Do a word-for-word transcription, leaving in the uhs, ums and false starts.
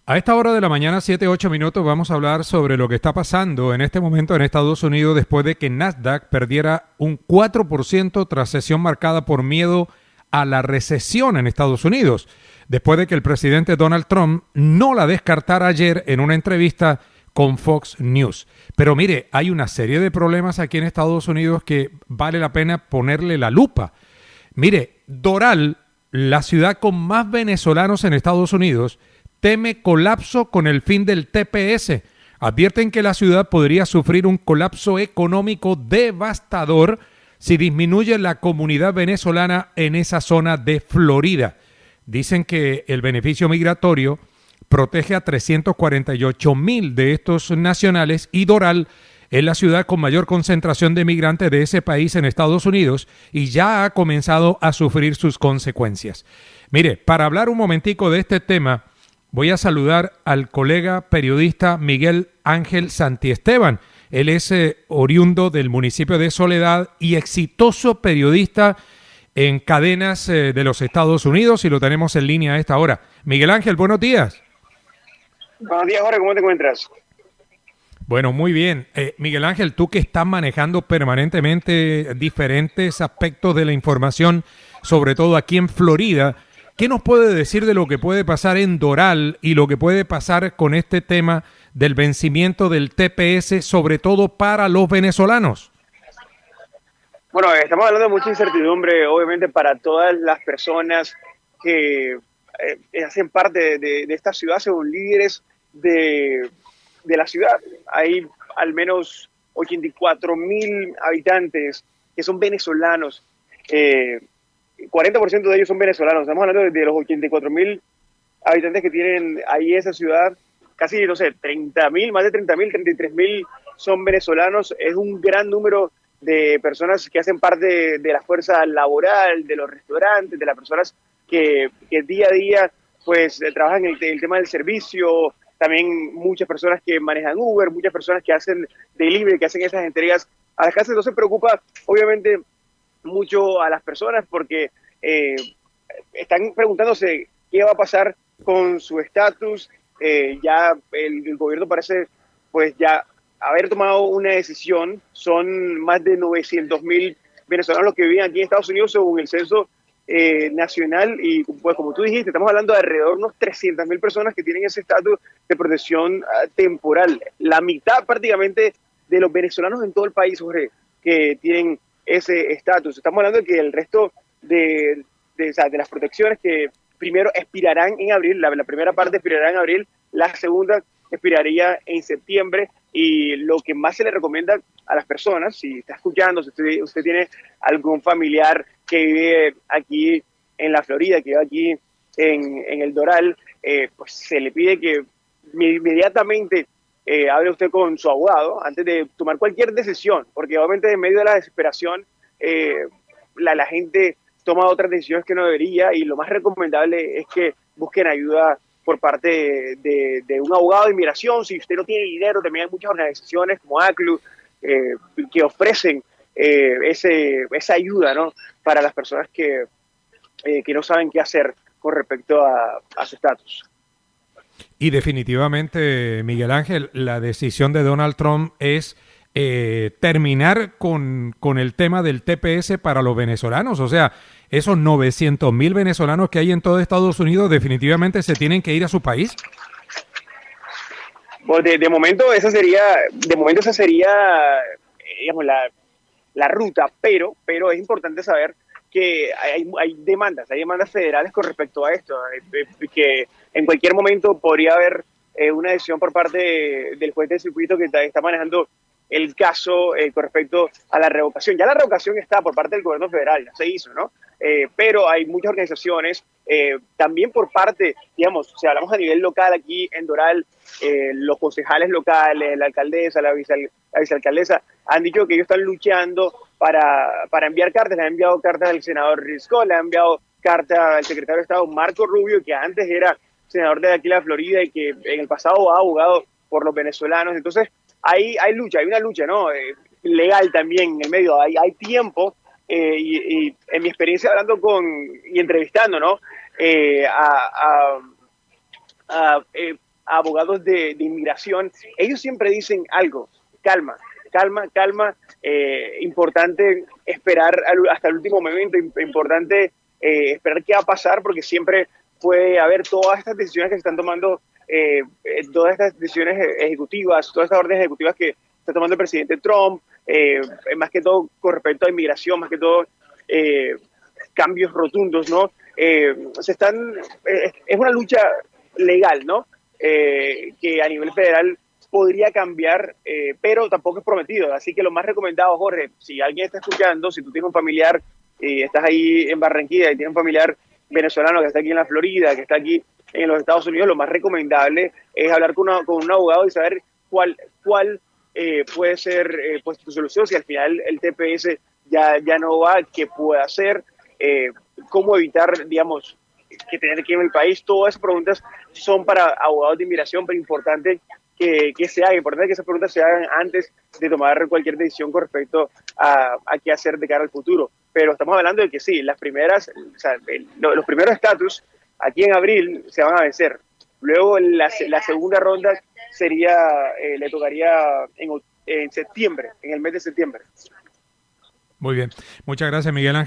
A esta hora de la mañana, siete ocho minutos, vamos a hablar sobre lo que está pasando en este momento en Estados Unidos después de que Nasdaq perdiera un cuatro por ciento tras sesión marcada por miedo a la recesión en Estados Unidos, después de que el presidente Donald Trump no la descartara ayer en una entrevista con Fox News. Pero mire, hay una serie de problemas aquí en Estados Unidos que vale la pena ponerle la lupa. Mire, Doral, la ciudad con más venezolanos en Estados Unidos, teme colapso con el fin del T P S. Advierten que la ciudad podría sufrir un colapso económico devastador si disminuye la comunidad venezolana en esa zona de Florida. Dicen que el beneficio migratorio protege a trescientos cuarenta y ocho mil de estos nacionales y Doral es la ciudad con mayor concentración de migrantes de ese país en Estados Unidos y ya ha comenzado a sufrir sus consecuencias. Mire, para hablar un momentico de este tema, voy a saludar al colega periodista Miguel Ángel Santiesteban. Él es eh, oriundo del municipio de Soledad y exitoso periodista en cadenas eh, de los Estados Unidos y lo tenemos en línea a esta hora. Miguel Ángel, buenos días. Buenos días, Jorge, ¿cómo te encuentras? Bueno, muy bien. Eh, Miguel Ángel, tú que estás manejando permanentemente diferentes aspectos de la información, sobre todo aquí en Florida, ¿qué nos puede decir de lo que puede pasar en Doral y lo que puede pasar con este tema del vencimiento del T P S, sobre todo para los venezolanos? Bueno, estamos hablando de mucha incertidumbre, obviamente, para todas las personas que eh, hacen parte de, de, de esta ciudad, según líderes de, de la ciudad. Hay al menos ochenta y cuatro mil habitantes que son venezolanos. Eh, cuarenta por ciento de ellos son venezolanos. Estamos hablando de, de los ochenta y cuatro mil habitantes que tienen ahí esa ciudad. Casi, no sé, treinta mil, más de treinta mil, treinta y tres mil son venezolanos. Es un gran número de personas que hacen parte de, de la fuerza laboral, de los restaurantes, de las personas que, que día a día pues trabajan en el, el tema del servicio. También muchas personas que manejan Uber, muchas personas que hacen delivery, que hacen esas entregas a las casas. Entonces preocupa, obviamente, mucho a las personas porque eh, están preguntándose qué va a pasar con su estatus. Eh, ya el, el gobierno parece pues ya haber tomado una decisión. Son más de novecientos mil venezolanos los que viven aquí en Estados Unidos según el censo eh, nacional y pues como tú dijiste, estamos hablando de alrededor de unos trescientas mil personas que tienen ese estatus de protección uh, temporal. La mitad prácticamente de los venezolanos en todo el país, Jorge, que tienen ese estatus. Estamos hablando de que el resto de, de, o sea, de las protecciones que primero expirarán en abril, la, la primera parte expirará en abril, la segunda expiraría en septiembre, y lo que más se le recomienda a las personas, si está escuchando, si usted, usted tiene algún familiar que vive aquí en la Florida, que vive aquí en, en el Doral, eh, pues se le pide que inmediatamente eh, hable usted con su abogado antes de tomar cualquier decisión, porque obviamente en medio de la desesperación eh, la, la gente toma otras decisiones que no debería, y lo más recomendable es que busquen ayuda por parte de, de, de un abogado de inmigración. Si usted no tiene dinero, también hay muchas organizaciones como A C L U eh, que ofrecen eh, ese, esa ayuda, ¿no?, para las personas que, eh, que no saben qué hacer con respecto a, a su estatus. Y definitivamente, Miguel Ángel, la decisión de Donald Trump es eh, terminar con, con el tema del T P S para los venezolanos. O sea, esos novecientos mil venezolanos que hay en todo Estados Unidos definitivamente se tienen que ir a su país. Pues de, de momento esa sería, de momento esa sería, digamos, la, la ruta, pero, pero es importante saber que hay, hay demandas, hay demandas federales con respecto a esto, eh, que en cualquier momento podría haber eh, una decisión por parte de, del juez de circuito que está, está manejando el caso eh, con respecto a la revocación. Ya la revocación está por parte del gobierno federal, ya se hizo, ¿no? Eh, pero hay muchas organizaciones, eh, también por parte, digamos, si hablamos a nivel local aquí en Doral, eh, los concejales locales, la alcaldesa, la, viceal, la vicealcaldesa, han dicho que ellos están luchando para, para enviar cartas. Le han enviado cartas al senador Risco, le han enviado cartas al secretario de Estado Marco Rubio, que antes era senador de aquí la Florida y que en el pasado ha abogado por los venezolanos. Entonces, hay, hay lucha, hay una lucha, ¿no? Eh, legal también en el medio, hay, hay tiempo. Eh, y, y en mi experiencia hablando con y entrevistando, ¿no? Eh, a, a, a eh, a abogados de, de inmigración, ellos siempre dicen algo, calma, calma, calma, eh, importante esperar al, hasta el último momento, importante eh, esperar qué va a pasar, porque siempre puede haber todas estas decisiones que se están tomando, eh, todas estas decisiones ejecutivas, todas estas órdenes ejecutivas que está tomando el presidente Trump, eh, más que todo con respecto a inmigración, más que todo eh, cambios rotundos, ¿no? Eh, se están, eh, es una lucha legal, ¿no? Eh, que a nivel federal podría cambiar, eh, pero tampoco es prometido. Así que lo más recomendado, Jorge, si alguien está escuchando, si tú tienes un familiar y estás ahí en Barranquilla y tienes un familiar venezolano que está aquí en la Florida, que está aquí en los Estados Unidos, lo más recomendable es hablar con, una, con un abogado y saber cuál, cuál eh, puede ser eh, pues, tu solución. Si al final el T P S ya, ya no va, ¿qué puede hacer? Eh, ¿Cómo evitar, digamos, que tener que ir en el país? Todas esas preguntas son para abogados de inmigración, pero importante que, que se hagan, importante que esas preguntas se hagan antes de tomar cualquier decisión con respecto a, a qué hacer de cara al futuro. Pero estamos hablando de que sí, las primeras, o sea, el, los primeros estatus aquí en abril se van a vencer. Luego la, la segunda ronda sería, eh, le tocaría en, en septiembre, en el mes de septiembre. Muy bien. Muchas gracias, Miguel Ángel.